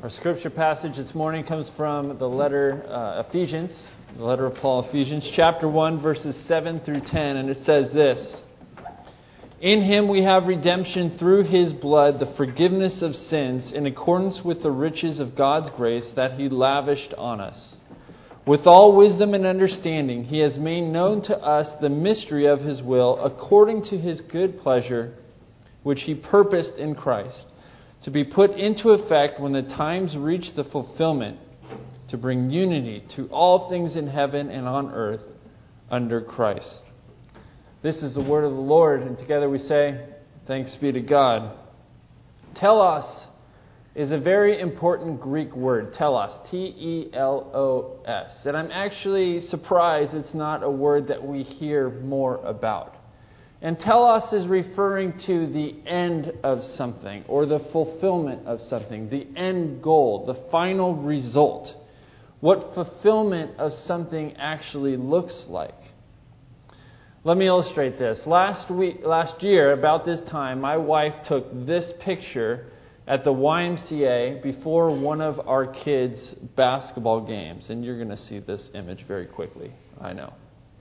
Our scripture passage this morning comes from the letter Ephesians, the letter of Paul, Ephesians, chapter 1, verses 7 through 10, and it says this: In Him we have redemption through His blood, the forgiveness of sins, in accordance with the riches of God's grace that He lavished on us. With all wisdom and understanding, He has made known to us the mystery of His will, according to His good pleasure, which He purposed in Christ, to be put into effect when the times reach the fulfillment, to bring unity to all things in heaven and on earth under Christ. This is the word of the Lord, and together we say, thanks be to God. Telos is a very important Greek word, telos, T-E-L-O-S. And I'm actually surprised it's not a word that we hear more about. And telos is referring to the end of something, or the fulfillment of something, the end goal, the final result. What fulfillment of something actually looks like. Let me illustrate this. Last year, about this time, my wife took this picture at the YMCA before one of our kids' basketball games. And you're going to see this image very quickly, I know.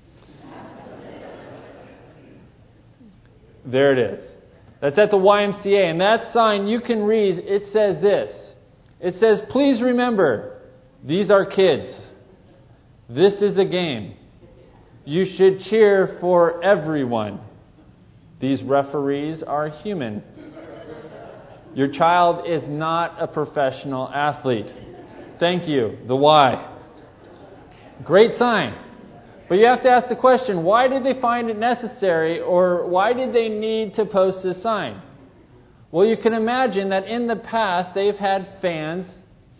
There it is. That's at the YMCA. And that sign, you can read, it says this. It says, please remember, these are kids. This is a game. You should cheer for everyone. These referees are human. Your child is not a professional athlete. Thank you. The Y. Great sign. But you have to ask the question, why did they find it necessary, or why did they need to post this sign? Well, you can imagine that in the past they've had fans,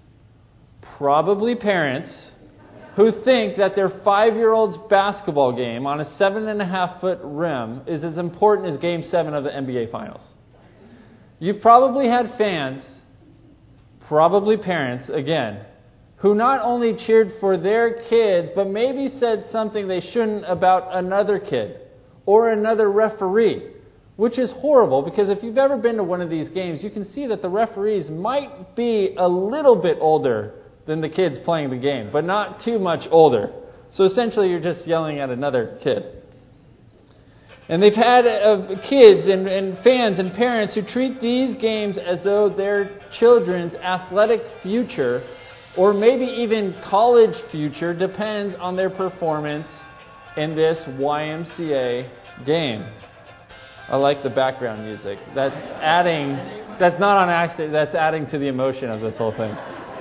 probably parents, who think that their 5-year-old's basketball game on a 7.5-foot rim is as important as Game 7 of the NBA Finals. You've probably had fans, probably parents, again, who not only cheered for their kids, but maybe said something they shouldn't about another kid or another referee, which is horrible, because if you've ever been to one of these games, you can see that the referees might be a little bit older than the kids playing the game, but not too much older. So essentially you're just yelling at another kid. And they've had kids and fans and parents who treat these games as though their children's athletic future, or maybe even college future, depends on their performance in this YMCA game. I like the background music. That's not on accident, that's adding to the emotion of this whole thing.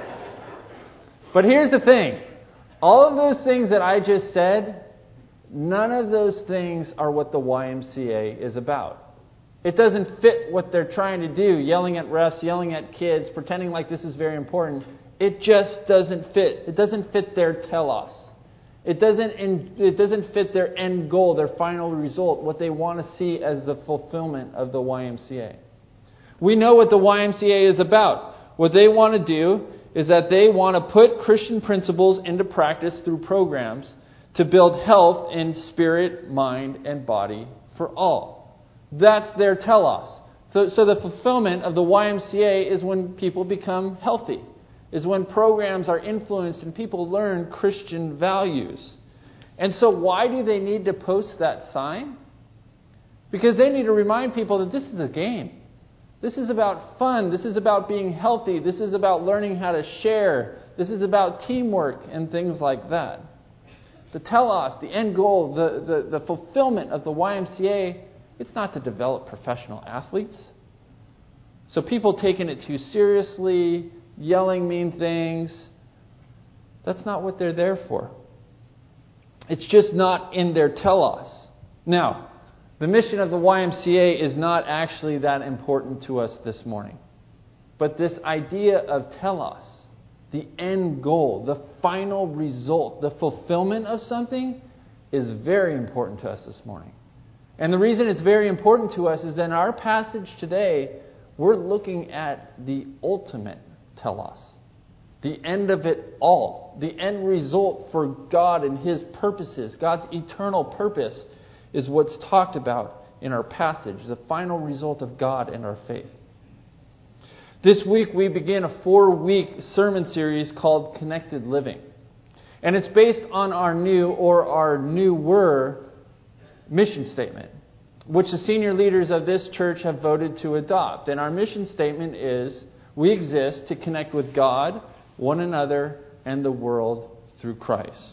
But here's the thing. All of those things that I just said, none of those things are what the YMCA is about. It doesn't fit what they're trying to do, yelling at refs, yelling at kids, pretending like this is very important. It just doesn't fit. It doesn't fit their telos. It doesn't fit their end goal, their final result, what they want to see as the fulfillment of the YMCA. We know what the YMCA is about. What they want to do is that they want to put Christian principles into practice through programs to build health in spirit, mind, and body for all. That's their telos. So the fulfillment of the YMCA is when people become healthy, is when programs are influenced and people learn Christian values. And so why do they need to post that sign? Because they need to remind people that this is a game. This is about fun. This is about being healthy. This is about learning how to share. This is about teamwork and things like that. The telos, the end goal, the fulfillment of the YMCA, it's not to develop professional athletes. So people taking it too seriously, yelling mean things, that's not what they're there for. It's just not in their telos. Now, the mission of the YMCA is not actually that important to us this morning. But this idea of telos, the end goal, the final result, the fulfillment of something, is very important to us this morning. And the reason it's very important to us is that in our passage today, we're looking at the ultimate telos. The end of it all. The end result for God and His purposes. God's eternal purpose is what's talked about in our passage. The final result of God and our faith. This week we begin a 4-week sermon series called Connected Living. And it's based on our newer mission statement, which the senior leaders of this church have voted to adopt. And our mission statement is, we exist to connect with God, one another, and the world through Christ.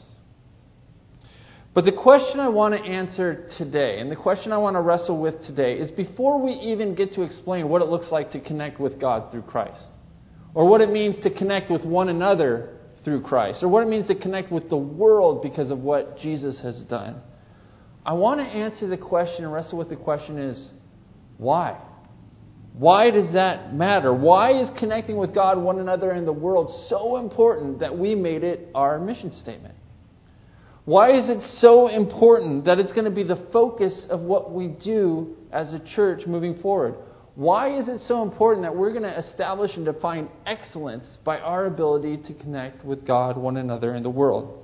But the question I want to answer today, and the question I want to wrestle with today, is before we even get to explain what it looks like to connect with God through Christ, or what it means to connect with one another through Christ, or what it means to connect with the world because of what Jesus has done, I want to answer the question and wrestle with the question is, why? Why does that matter? Why is connecting with God, one another, and the world so important that we made it our mission statement? Why is it so important that it's going to be the focus of what we do as a church moving forward? Why is it so important that we're going to establish and define excellence by our ability to connect with God, one another, and the world?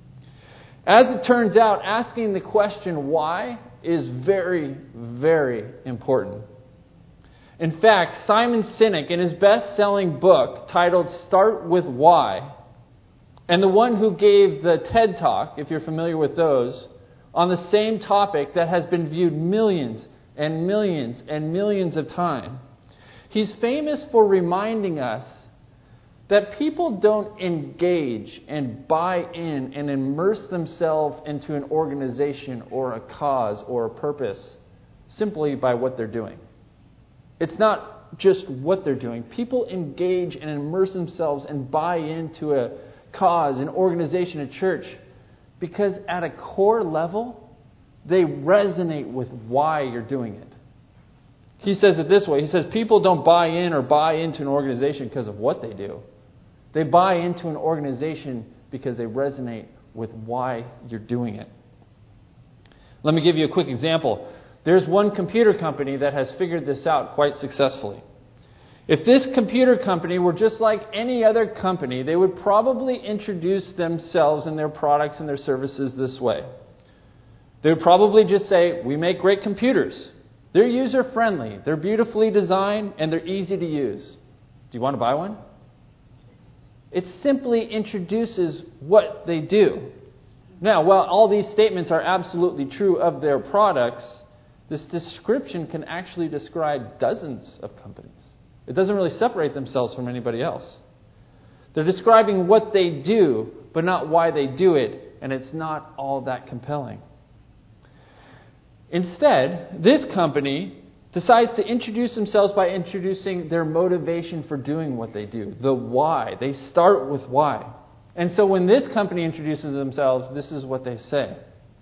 As it turns out, asking the question why is very, very important. In fact, Simon Sinek, in his best-selling book titled Start With Why, and the one who gave the TED Talk, if you're familiar with those, on the same topic that has been viewed millions and millions and millions of times, he's famous for reminding us that people don't engage and buy in and immerse themselves into an organization or a cause or a purpose simply by what they're doing. It's not just what they're doing. People engage and immerse themselves and buy into a cause, an organization, a church, because at a core level, they resonate with why you're doing it. He says it this way. He says people don't buy in or buy into an organization because of what they do. They buy into an organization because they resonate with why you're doing it. Let me give you a quick example. There's one computer company that has figured this out quite successfully. If this computer company were just like any other company, they would probably introduce themselves and their products and their services this way. They would probably just say, we make great computers. They're user-friendly, they're beautifully designed, and they're easy to use. Do you want to buy one? It simply introduces what they do. Now, while all these statements are absolutely true of their products, this description can actually describe dozens of companies. It doesn't really separate themselves from anybody else. They're describing what they do, but not why they do it, and it's not all that compelling. Instead, this company decides to introduce themselves by introducing their motivation for doing what they do, the why. They start with why. And so when this company introduces themselves, this is what they say.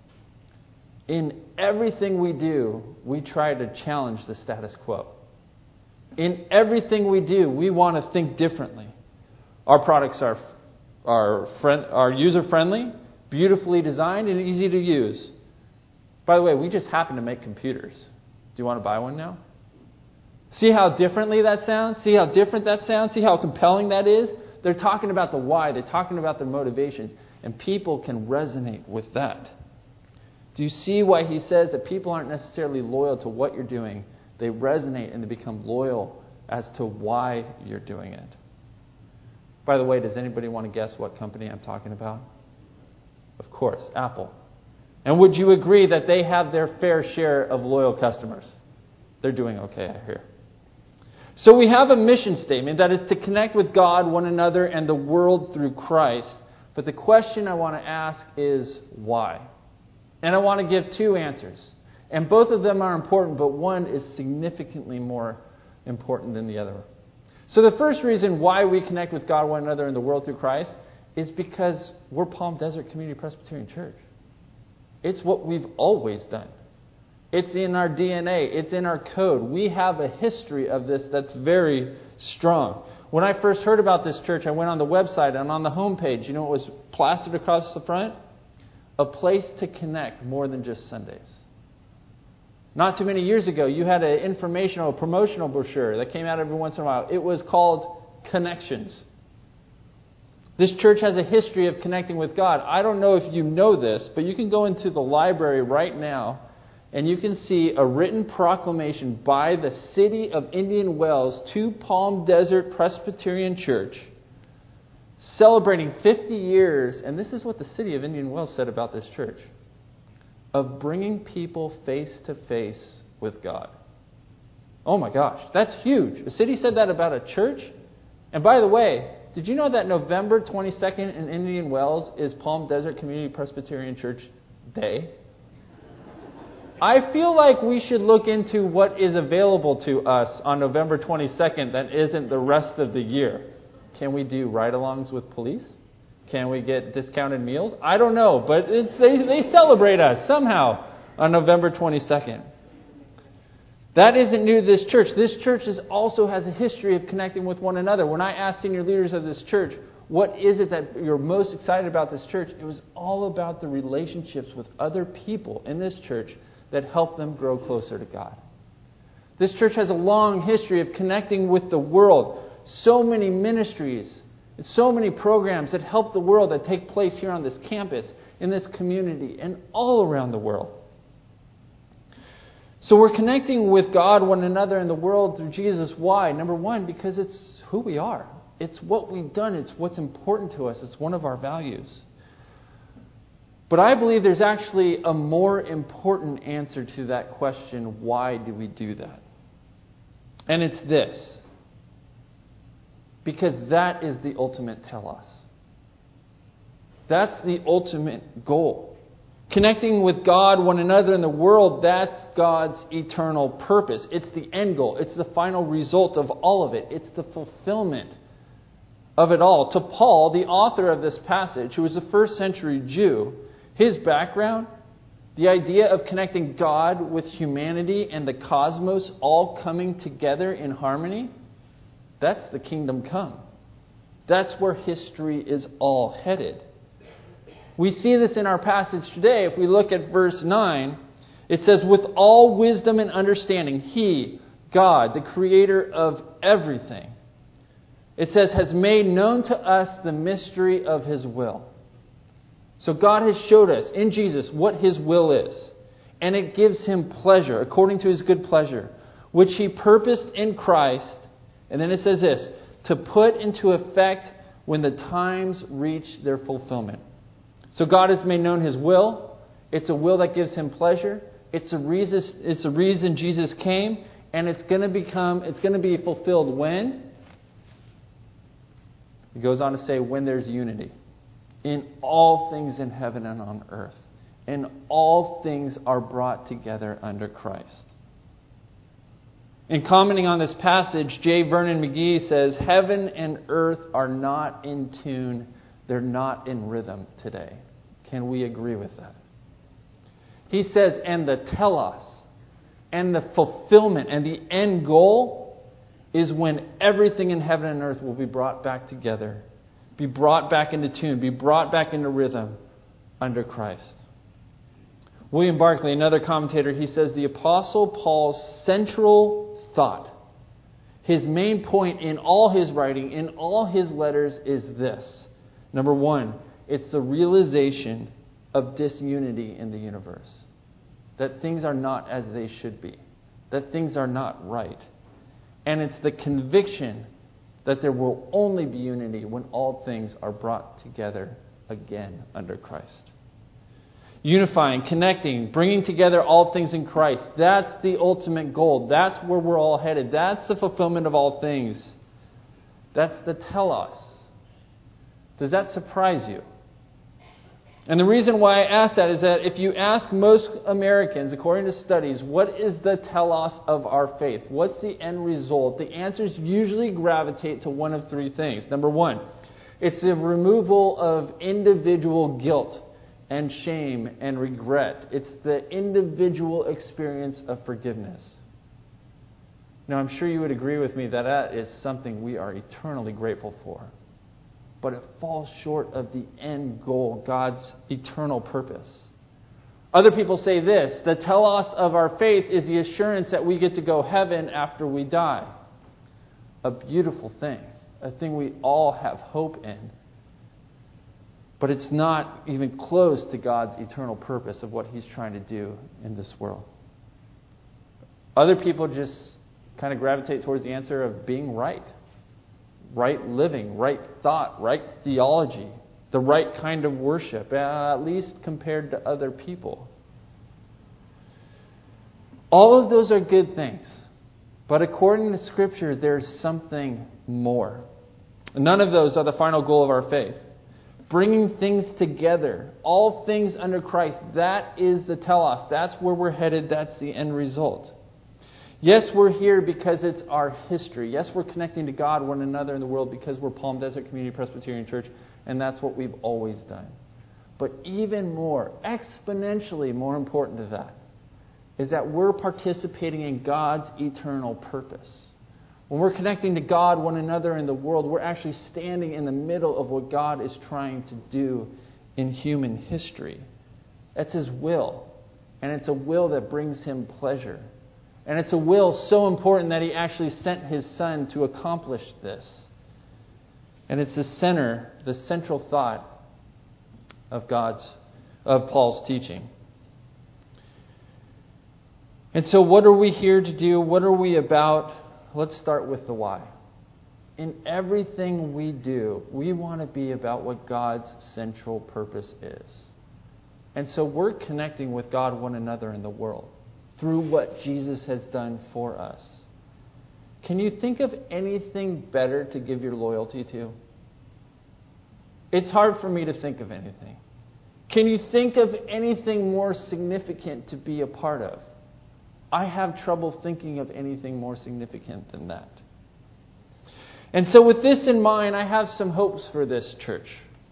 In everything we do, we try to challenge the status quo. In everything we do, we want to think differently. Our products are user-friendly, beautifully designed, and easy to use. By the way, we just happen to make computers. Do you want to buy one now? See how differently that sounds? See how different that sounds? See how compelling that is? They're talking about the why. They're talking about their motivations. And people can resonate with that. Do you see why he says that people aren't necessarily loyal to what you're doing? They resonate and they become loyal as to why you're doing it. By the way, does anybody want to guess what company I'm talking about? Of course, Apple. And would you agree that they have their fair share of loyal customers? They're doing okay, I hear. So we have a mission statement that is to connect with God, one another, and the world through Christ. But the question I want to ask is why? And I want to give two answers. And both of them are important, but one is significantly more important than the other. So the first reason why we connect with God, one another, and the world through Christ is because we're Palm Desert Community Presbyterian Church. It's what we've always done. It's in our DNA. It's in our code. We have a history of this that's very strong. When I first heard about this church, I went on the website, and on the homepage, you know what was plastered across the front? A place to connect more than just Sundays. Not too many years ago, you had an informational, promotional brochure that came out every once in a while. It was called Connections. This church has a history of connecting with God. I don't know if you know this, but you can go into the library right now and you can see a written proclamation by the city of Indian Wells to Palm Desert Presbyterian Church celebrating 50 years, and this is what the city of Indian Wells said about this church, of bringing people face to face with God. Oh my gosh, that's huge. The city said that about a church. And by the way, did you know that November 22nd in Indian Wells is Palm Desert Community Presbyterian Church Day? I feel like we should look into what is available to us on November 22nd that isn't the rest of the year. Can we do ride-alongs with police? Can we get discounted meals? I don't know, but they celebrate us somehow on November 22nd. That isn't new to this church. This church also has a history of connecting with one another. When I asked senior leaders of this church, what is it that you're most excited about this church? It was all about the relationships with other people in this church that help them grow closer to God. This church has a long history of connecting with the world. So many ministries, so many programs that help the world that take place here on this campus, in this community, and all around the world. So we're connecting with God, one another, and the world through Jesus. Why? Number one, because it's who we are. It's what we've done. It's what's important to us. It's one of our values. But I believe there's actually a more important answer to that question, why do we do that? And it's this. Because that is the ultimate telos. That's the ultimate goal. Connecting with God, one another, and the world, that's God's eternal purpose. It's the end goal. It's the final result of all of it. It's the fulfillment of it all. To Paul, the author of this passage, who was a first century Jew, his background, the idea of connecting God with humanity and the cosmos all coming together in harmony, that's the kingdom come. That's where history is all headed. We see this in our passage today. If we look at verse 9, it says, with all wisdom and understanding, He, God, the creator of everything, it says, has made known to us the mystery of His will. So God has showed us in Jesus what His will is. And it gives Him pleasure, according to His good pleasure, which He purposed in Christ. And then it says this, to put into effect when the times reach their fulfillment. So God has made known His will. It's a will that gives Him pleasure. It's the reason Jesus came. And it's going to be fulfilled when? He goes on to say, when there's unity. In all things in heaven and on earth. And all things are brought together under Christ. In commenting on this passage, J. Vernon McGee says, heaven and earth are not in tune. They're not in rhythm today. Can we agree with that? He says, and the telos, and the fulfillment, and the end goal is when everything in heaven and earth will be brought back together, be brought back into tune, be brought back into rhythm under Christ. William Barclay, another commentator, he says, the Apostle Paul's central thought, his main point in all his writing, in all his letters is this. Number one, it's the realization of disunity in the universe. That things are not as they should be. That things are not right. And it's the conviction that there will only be unity when all things are brought together again under Christ. Unifying, connecting, bringing together all things in Christ. That's the ultimate goal. That's where we're all headed. That's the fulfillment of all things. That's the telos. Does that surprise you? And the reason why I ask that is that if you ask most Americans, according to studies, what is the telos of our faith? What's the end result? The answers usually gravitate to one of three things. Number one, it's the removal of individual guilt and shame and regret. It's the individual experience of forgiveness. Now, I'm sure you would agree with me that that is something we are eternally grateful for. But it falls short of the end goal, God's eternal purpose. Other people say this, the telos of our faith is the assurance that we get to go heaven after we die. A beautiful thing, a thing we all have hope in. But it's not even close to God's eternal purpose of what He's trying to do in this world. Other people just kind of gravitate towards the answer of being right. Right living, right thought, right theology, the right kind of worship, at least compared to other people. All of those are good things. But according to Scripture, there's something more. None of those are the final goal of our faith. Bringing things together, all things under Christ, that is the telos. That's where we're headed. That's the end result. Yes, we're here because it's our history. Yes, we're connecting to God, one another in the world because we're Palm Desert Community Presbyterian Church, and that's what we've always done. But even more, exponentially more important to that, is that we're participating in God's eternal purpose. When we're connecting to God, one another in the world, we're actually standing in the middle of what God is trying to do in human history. That's His will. And it's a will that brings Him pleasure. And it's a will so important that He actually sent His Son to accomplish this. And it's the central thought of Paul's teaching. And so what are we here to do? What are we about? Let's start with the why. In everything we do, we want to be about what God's central purpose is. And so we're connecting with God, one another in the world, through what Jesus has done for us. Can you think of anything better to give your loyalty to? It's hard for me to think of anything. Can you think of anything more significant to be a part of? I have trouble thinking of anything more significant than that. And so with this in mind, I have some hopes for this church.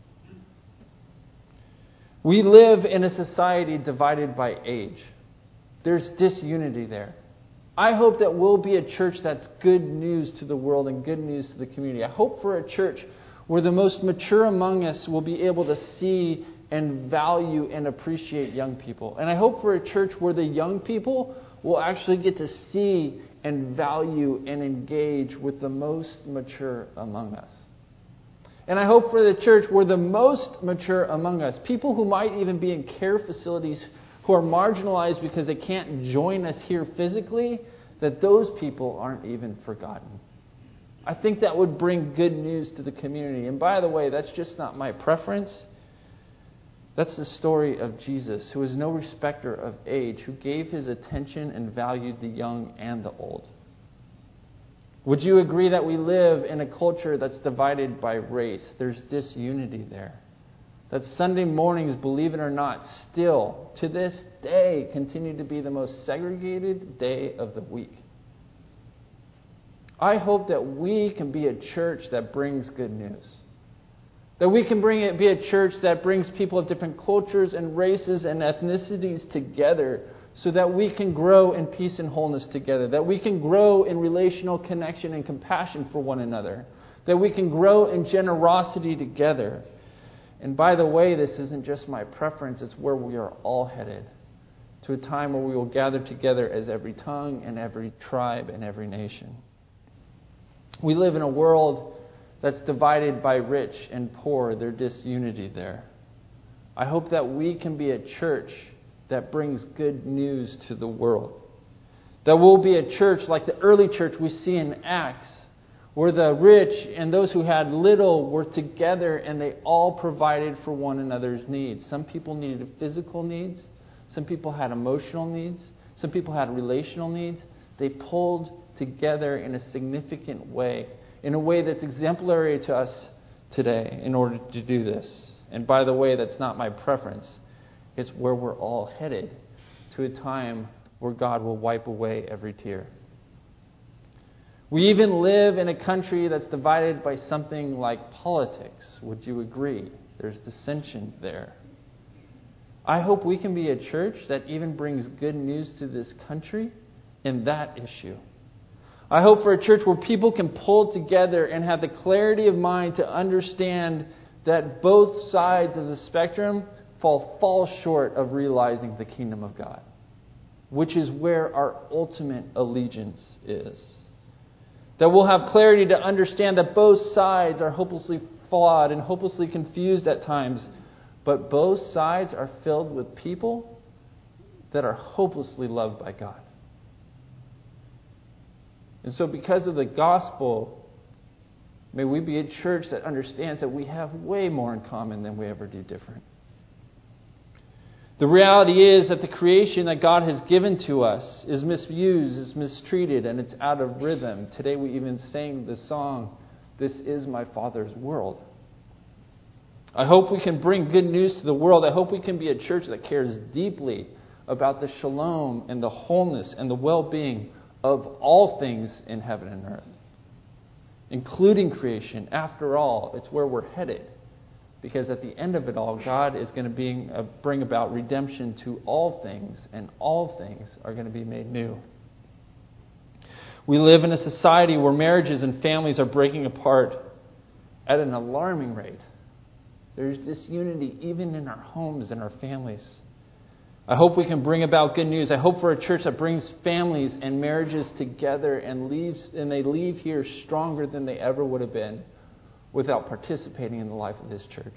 We live in a society divided by age. There's disunity there. I hope that we'll be a church that's good news to the world and good news to the community. I hope for a church where the most mature among us will be able to see and value and appreciate young people. And I hope for a church where the young people will actually get to see and value and engage with the most mature among us. And I hope for the church where the most mature among us, people who might even be in care facilities who are marginalized because they can't join us here physically, that those people aren't even forgotten. I think that would bring good news to the community. And by the way, that's just not my preference. That's the story of Jesus, who is no respecter of age, who gave His attention and valued the young and the old. Would you agree that we live in a culture that's divided by race? There's disunity there. That Sunday mornings, believe it or not, still, to this day, continue to be the most segregated day of the week. I hope that we can be a church that brings good news. That we can be a church that brings people of different cultures and races and ethnicities together so that we can grow in peace and wholeness together. That we can grow in relational connection and compassion for one another. That we can grow in generosity together. And by the way, this isn't just my preference, it's where we are all headed. To a time where we will gather together as every tongue and every tribe and every nation. We live in a world that's divided by rich and poor. There's disunity there. I hope that we can be a church that brings good news to the world. That we'll be a church like the early church we see in Acts, where the rich and those who had little were together and they all provided for one another's needs. Some people needed physical needs. Some people had emotional needs. Some people had relational needs. They pulled together in a significant way, in a way that's exemplary to us today in order to do this. And by the way, that's not my preference. It's where we're all headed, to a time where God will wipe away every tear. We even live in a country that's divided by something like politics. Would you agree? There's dissension there. I hope we can be a church that even brings good news to this country in that issue. I hope for a church where people can pull together and have the clarity of mind to understand that both sides of the spectrum fall short of realizing the kingdom of God, which is where our ultimate allegiance is. That we'll have clarity to understand that both sides are hopelessly flawed and hopelessly confused at times, but both sides are filled with people that are hopelessly loved by God. And so because of the gospel, may we be a church that understands that we have way more in common than we ever do different. The reality is that the creation that God has given to us is misused, is mistreated, and it's out of rhythm. Today we even sang the song, "This is my Father's world." I hope we can bring good news to the world. I hope we can be a church that cares deeply about the shalom and the wholeness and the well-being of all things in heaven and earth, including creation. After all, it's where we're headed. Because at the end of it all, God is going to bring about redemption to all things, and all things are going to be made new. We live in a society where marriages and families are breaking apart at an alarming rate. There's disunity even in our homes and our families. I hope we can bring about good news. I hope for a church that brings families and marriages together and they leave here stronger than they ever would have been without participating in the life of this church.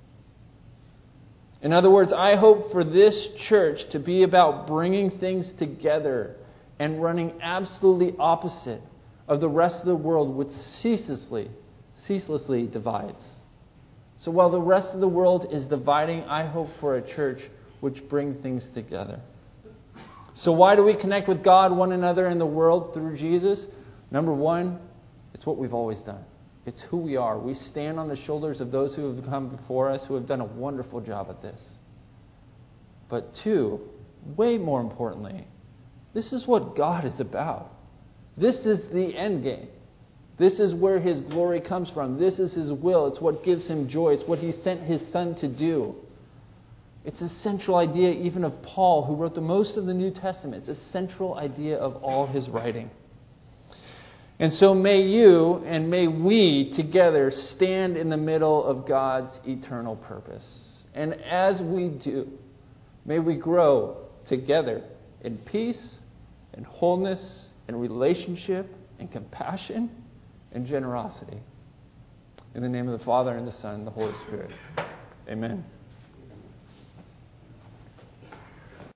In other words, I hope for this church to be about bringing things together and running absolutely opposite of the rest of the world, which ceaselessly divides. So while the rest of the world is dividing, I hope for a church which brings things together. So why do we connect with God, one another, and the world through Jesus? Number one, it's what we've always done. It's who we are. We stand on the shoulders of those who have come before us, who have done a wonderful job at this. But two, way more importantly, this is what God is about. This is the end game. This is where His glory comes from. This is His will. It's what gives Him joy. It's what He sent His Son to do. It's a central idea even of Paul, who wrote the most of the New Testament. It's a central idea of all his writing. And so may you and may we together stand in the middle of God's eternal purpose. And as we do, may we grow together in peace and wholeness and relationship and compassion and generosity. In the name of the Father and the Son and the Holy Spirit. Amen.